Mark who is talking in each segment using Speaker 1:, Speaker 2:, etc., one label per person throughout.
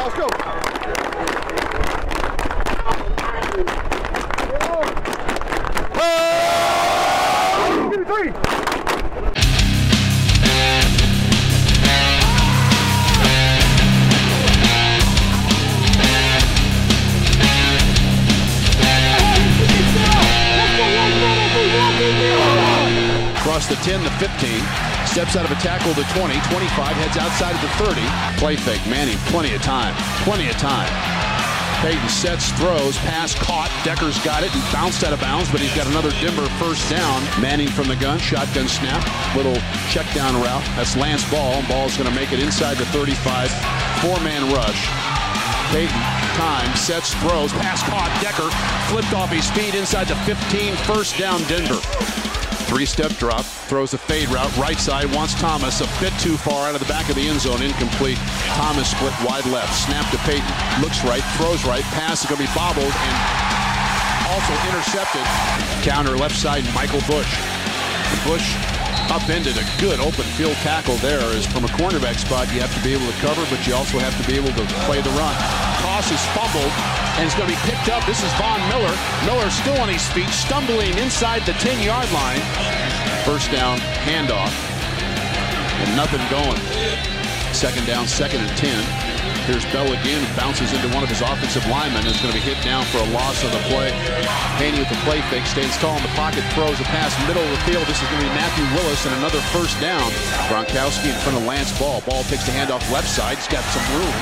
Speaker 1: let's go. Give me 3.
Speaker 2: Across the 10, the 15, steps out of a tackle to 20, 25, heads outside of the 30. Play fake, Manning, plenty of time. Peyton sets, throws, pass caught. Decker's got it and bounced out of bounds, but he's got another Denver first down. Manning from the gun, shotgun snap, little check down route. That's Lance Ball, and Ball's going to make it inside the 35. 4-man rush. Peyton, time, sets, throws, pass caught. Decker flipped off his feet inside the 15. First down, Denver. 3-step drop, throws a fade route, right side, wants Thomas, a bit too far out of the back of the end zone, incomplete. Thomas split wide left, snap to Peyton, looks right, throws right, pass is going to be bobbled and also intercepted. Counter left side, Michael Bush. Bush upended a good open field tackle there. As from a cornerback spot, you have to be able to cover, but you also have to be able to play the run. Toss is fumbled, and it's going to be picked up. This is Von Miller. Miller still on his feet, stumbling inside the 10-yard line. First down, handoff, and nothing going. Second down, 2nd and 10. Here's Bell again, bounces into one of his offensive linemen. It's going to be hit down for a loss on the play. Haney with the play fake, stands tall in the pocket, throws a pass middle of the field. This is going to be Matthew Willis and another first down. Gronkowski in front of Lance Ball. Ball takes the handoff left side. He's got some room.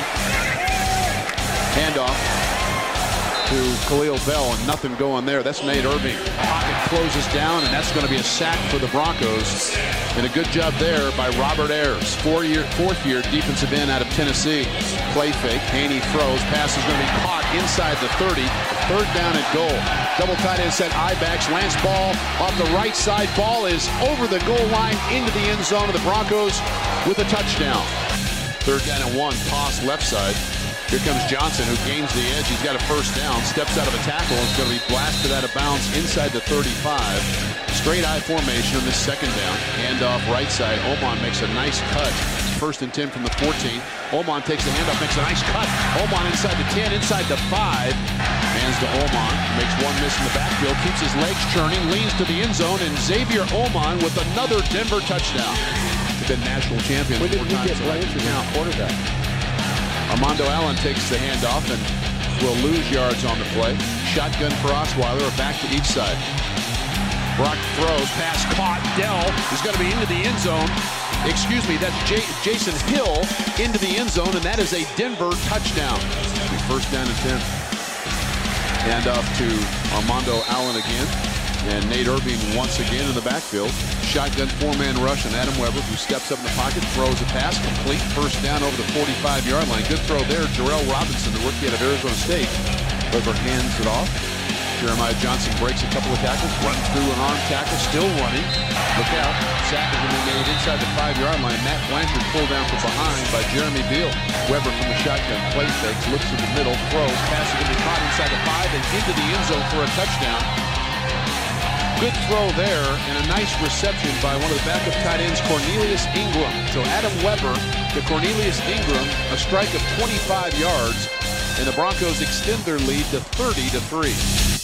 Speaker 2: Handoff to Khalil Bell, and nothing going there. That's Nate Irving. Pocket closes down, and that's going to be a sack for the Broncos. And a good job there by Robert Ayers, fourth-year defensive end out of Tennessee. Play fake, Haney throws, pass is going to be caught inside the 30. Third down and goal. Double tight end set, I-backs, Lance Ball off the right side. Ball is over the goal line into the end zone of the Broncos with a touchdown. Third down and 1, toss left side. Here comes Johnson, who gains the edge. He's got a first down, steps out of a tackle, and is going to be blasted out of bounds inside the 35. Straight I formation on this second down. Handoff right side. Oman makes a nice cut. 1st and 10 from the 14. Oman takes the handoff, makes a nice cut. Oman inside the 10, inside the 5. Hands to Oman, makes one miss in the backfield, keeps his legs churning, leans to the end zone, and Xavier Oman with another Denver touchdown. They've been national champions.
Speaker 1: When did he get Blanchard now quarterback?
Speaker 2: Armando Allen takes the handoff and will lose yards on the play. Shotgun for Osweiler, or back to each side. Brock throws, pass caught. Dell is going to be into the end zone. Excuse me, that's Jason Hill into the end zone, and that is a Denver touchdown. First down and 10. Handoff to Armando Allen again. And Nate Irving once again in the backfield. Shotgun 4-man rush, and Adam Weber, who steps up in the pocket, throws a pass, complete, first down over the 45-yard line. Good throw there. Jarrell Robinson, the rookie out of Arizona State. Weber hands it off. Jeremiah Johnson breaks a couple of tackles, runs through an arm tackle, still running. Look out. Sack is going to be made inside the 5-yard line. Matt Blanchard pulled down from behind by Jeremy Beal. Weber from the shotgun, play fakes, looks in the middle, throws, pass is going to be caught inside the 5 and into the end zone for a touchdown. Good throw there, and a nice reception by one of the backup tight ends, Cornelius Ingram. So Adam Weber to Cornelius Ingram, a strike of 25 yards, and the Broncos extend their lead to 30-3.